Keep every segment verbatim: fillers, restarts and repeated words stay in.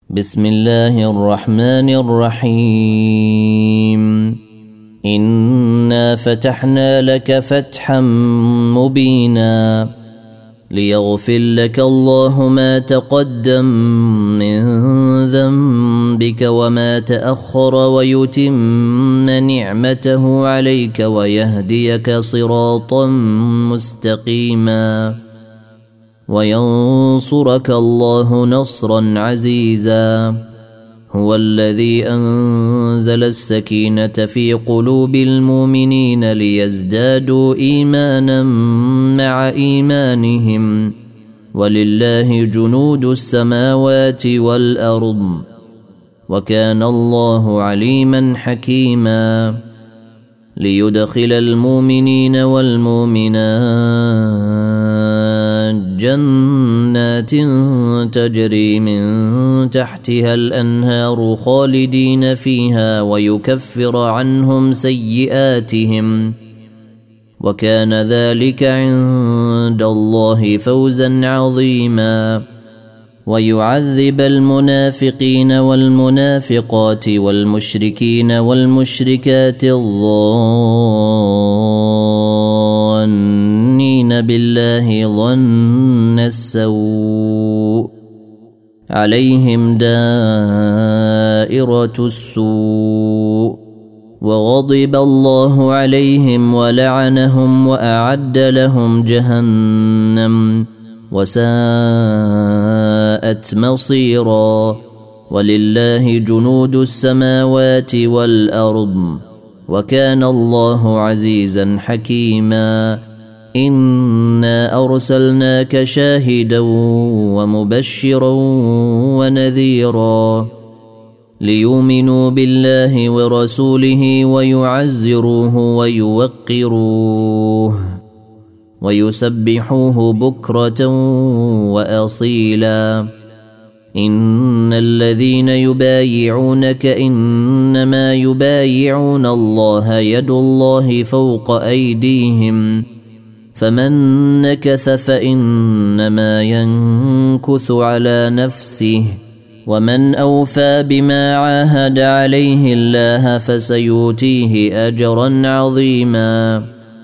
بسم الله الرحمن الرحيم إنا فتحنا لك فتحا مبينا ليغفر لك الله ما تقدم من ذنبك وما تأخر ويتم نعمته عليك ويهديك صراطا مستقيما وينصرك الله نصرا عزيزا هو الذي أنزل السكينة في قلوب المؤمنين ليزدادوا إيمانا مع إيمانهم ولله جنود السماوات والأرض وكان الله عليما حكيما ليدخل المؤمنين والمؤمنات جنات تجري من تحتها الأنهار خالدين فيها ويكفر عنهم سيئاتهم وكان ذلك عند الله فوزا عظيما ويعذب المنافقين والمنافقات والمشركين والمشركات الظانين بالله ظن السوء عليهم دائرة السوء وغضب الله عليهم ولعنهم وأعد لهم جهنم وساءت مصيرا ولله جنود السماوات والأرض وكان الله عزيزا حكيما إنا أرسلناك شاهدا ومبشرا ونذيرا ليؤمنوا بالله ورسوله ويعزروه ويوقروه ويسبحوه بكرة وأصيلا إن الذين يبايعونك إنما يبايعون الله يد الله فوق أيديهم فمن نكث فإنما ينكث على نفسه ومن أوفى بما عاهد عليه الله فسيؤتيه أجرا عظيما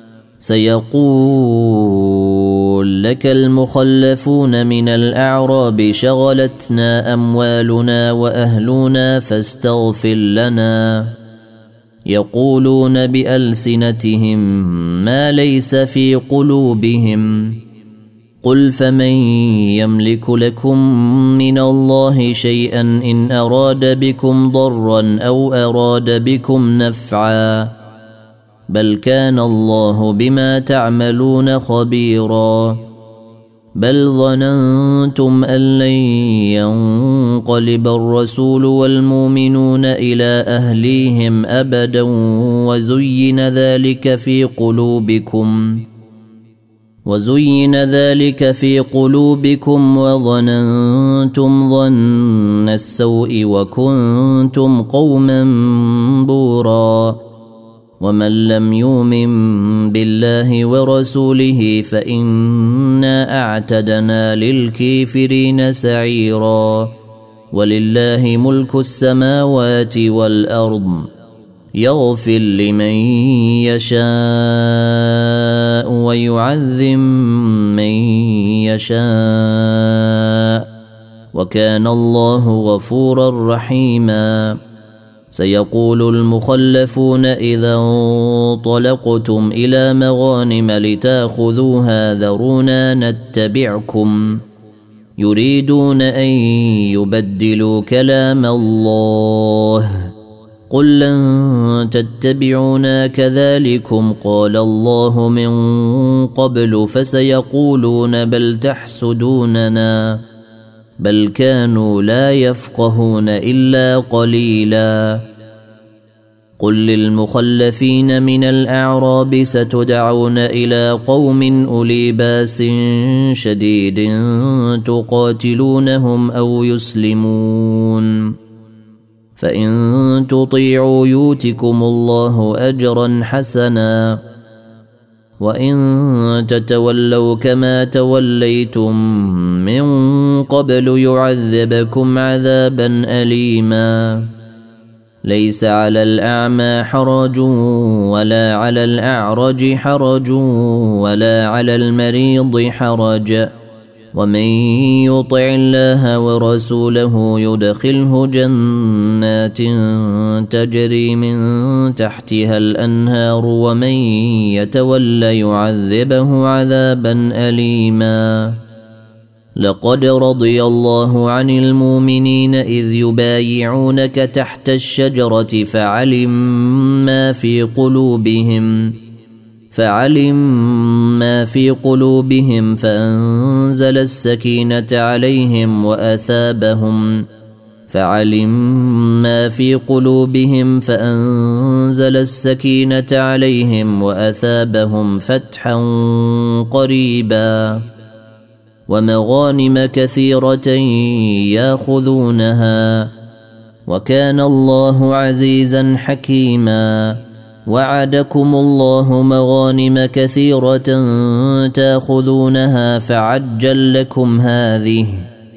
سيقول لك المخلفون من الأعراب شغلتنا أموالنا وأهلنا فاستغفر لنا يقولون بألسنتهم ما ليس في قلوبهم قل فمن يملك لكم من الله شيئا إن أراد بكم ضرا أو أراد بكم نفعا بل كان الله بما تعملون خبيرا بل ظننتم أن لن ينقلب الرسول والمؤمنون إلى أهليهم أبدا وزين ذلك في قلوبكم وزين ذلك في قلوبكم وظننتم ظن السوء وكنتم قوما بورا ومن لم يؤمن بالله ورسوله فإنا أعتدنا للكافرين سعيرا ولله ملك السماوات والأرض يغفر لمن يشاء ويعذب من يشاء وكان الله غفورا رحيما سيقول المخلفون إذا انطلقتم إلى مغانم لتاخذوها ذرونا نتبعكم يريدون أن يبدلوا كلام الله قل لن تتبعونا كذلكم قال الله من قبل فسيقولون بل تحسدوننا بل كانوا لا يفقهون إلا قليلا قل للمخلفين من الأعراب ستدعون إلى قوم أولي باس شديد تقاتلونهم أو يسلمون فإن تطيعوا يؤتكم الله أجرا حسنا وإن تتولوا كما توليتم من قبل يعذبكم عذابا أليما ليس على الأعمى حرج ولا على الأعرج حرج ولا على المريض حرج ومن يطع الله ورسوله يدخله جنات تجري من تحتها الأنهار ومن يتولى يعذبه عذابا أليما لقد رضي الله عن المؤمنين إذ يبايعونك تحت الشجرة فعلم ما في قلوبهم فعلم ما في قلوبهم فأنزل السكينة عليهم وأثابهم فعلم ما في قلوبهم فأنزل السكينة عليهم وأثابهم فتحا قريبا ومغانم كثيرة ياخذونها وكان الله عزيزا حكيما وعدكم الله مغانم كثيرة تاخذونها فعجل لكم هذه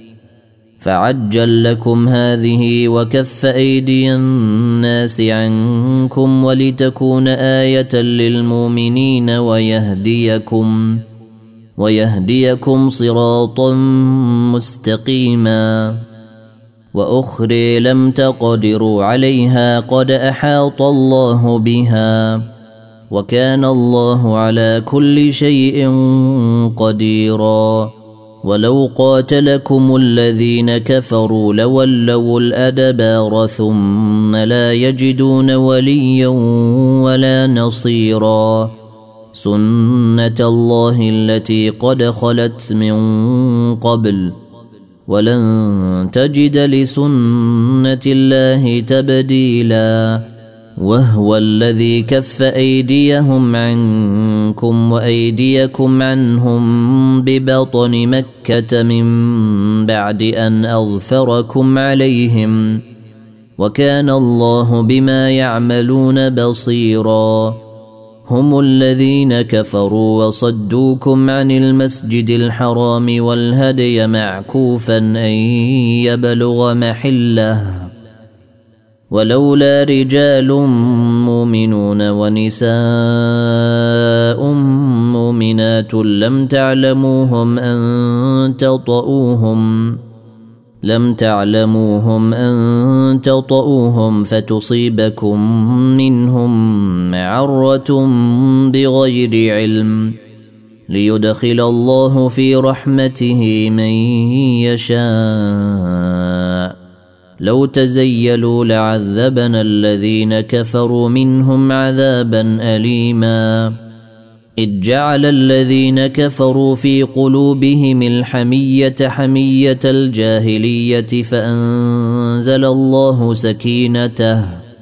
فعجل لكم هذه وكف أيدي الناس عنكم ولتكون آية للمؤمنين ويهديكم ويهديكم صراطا مستقيما وأخرى لم تقدروا عليها قد أحاط الله بها وكان الله على كل شيء قديرا ولو قاتلكم الذين كفروا لولوا الأدبار ثم لا يجدون وليا ولا نصيرا سنة الله التي قد خلت من قبل ولن تجد لسنة الله تبديلا وهو الذي كف أيديهم عنكم وأيديكم عنهم ببطن مكة من بعد أن أظفركم عليهم وكان الله بما يعملون بصيرا هم الذين كفروا وصدوكم عن المسجد الحرام والهدي معكوفا أن يبلغ محله ولولا رجال مؤمنون ونساء مؤمنات لم تعلموهم أن تطؤوهم لم تعلموهم أن تطؤوهم فتصيبكم منهم معرة بغير علم ليدخل الله في رحمته من يشاء لو تزيلوا لعذبنا الذين كفروا منهم عذابا أليما إذ جعل الذين كفروا في قلوبهم الحمية حمية الجاهلية فأنزل الله سكينته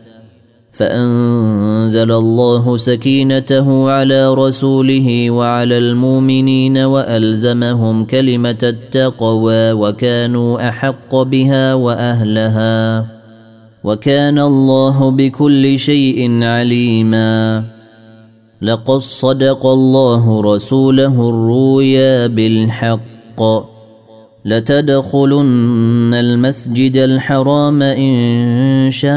فأنزل الله سكينته على رسوله وعلى المؤمنين وألزمهم كلمة التقوى وكانوا أحق بها وأهلها وكان الله بكل شيء عليما لقد صدق الله رسوله الرؤيا بالحق لتدخلن المسجد الحرام إن شاء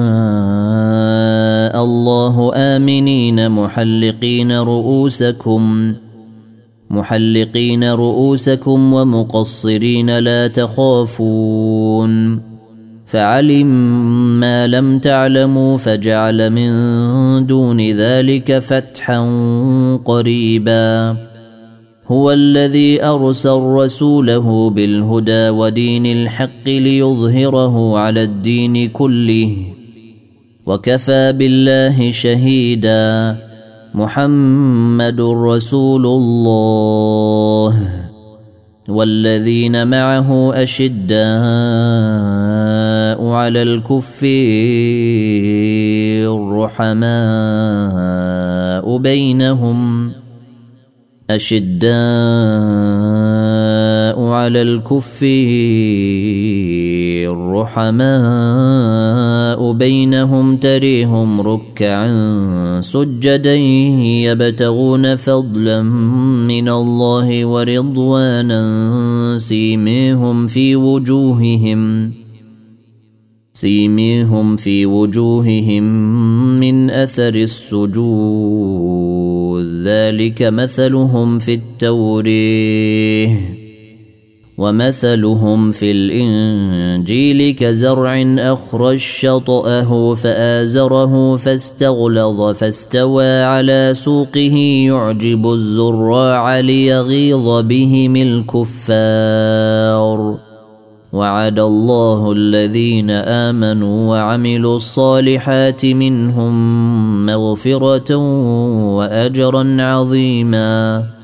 الله آمنين محلقين رؤوسكم محلقين رؤوسكم ومقصرين لا تخافون فعلم ما لم تعلموا فجعل من دون ذلك فتحا قريبا هو الذي أرسل رسوله بالهدى ودين الحق ليظهره على الدين كله وكفى بالله شهيدا محمد رسول الله والذين معه أشداء على الكفار رحماء بينهم أشداء على الكفار رحماء رحماء بينهم تريهم ركعا سجدا يبتغون فضلا من الله ورضوانا سيميهم في وجوههم سيميهم في وجوههم من أثر السجود ذلك مثلهم في التوريه ومثلهم في الإنجيل كزرع أخرج شطأه فآزره فاستغلظ فاستوى على سوقه يعجب الزراع ليغيظ بهم الكفار وعد الله الذين آمنوا وعملوا الصالحات منهم مغفرة وأجرا عظيما